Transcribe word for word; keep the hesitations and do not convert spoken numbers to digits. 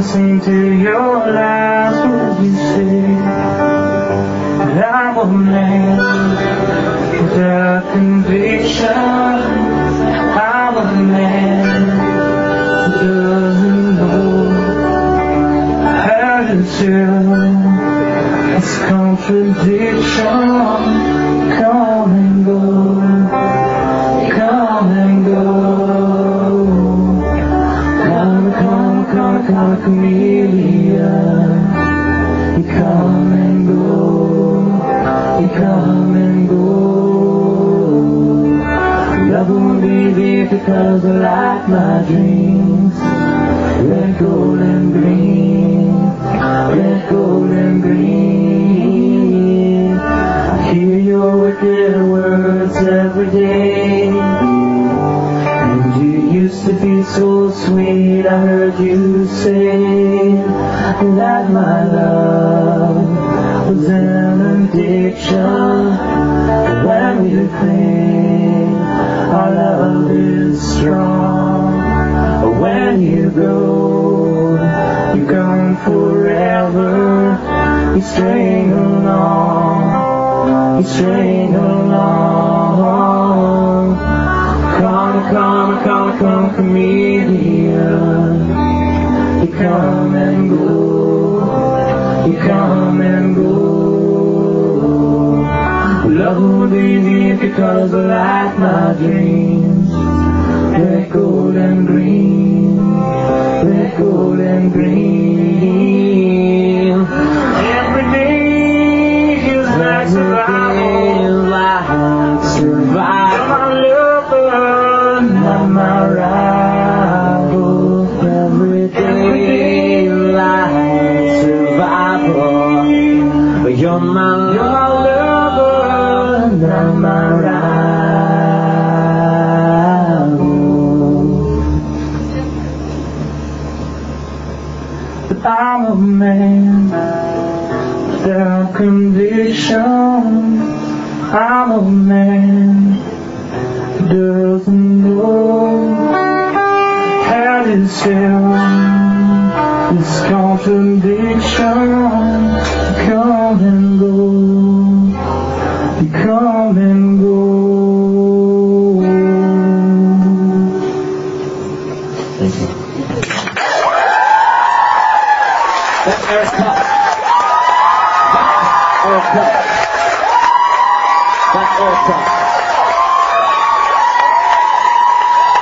listen to your last words you say. That I'm a man without conviction. I'm a man who doesn't know how to tell it's contradiction. Come and go, come and go. Come, come, come, come, chameleon. You come and go, you come and go. Love won't be there because I like my dreams. Red, gold, and green, red, gold, and green. I hear your wicked words every day. And you used to be so sweet, I heard you say that my love was an addiction. When we think our love is strong, but when you go, you're gone forever. You string along, you string along. Come, come, come, come, chameleon. You come and go, you come and go. Love will be there because I like my dreams. Red, gold, and green, red, gold, and green. Every day feels like survival, like survival. You're my lover, not my rival. Every day like survival, but you're my, you're my lover, not my rival. But I'm a man without conviction. I'm a man who doesn't know how to tell this contradiction. Come and go, you come and go. Thank you. That's Eric Cup. That's Eric Cup. That's Eric Cup.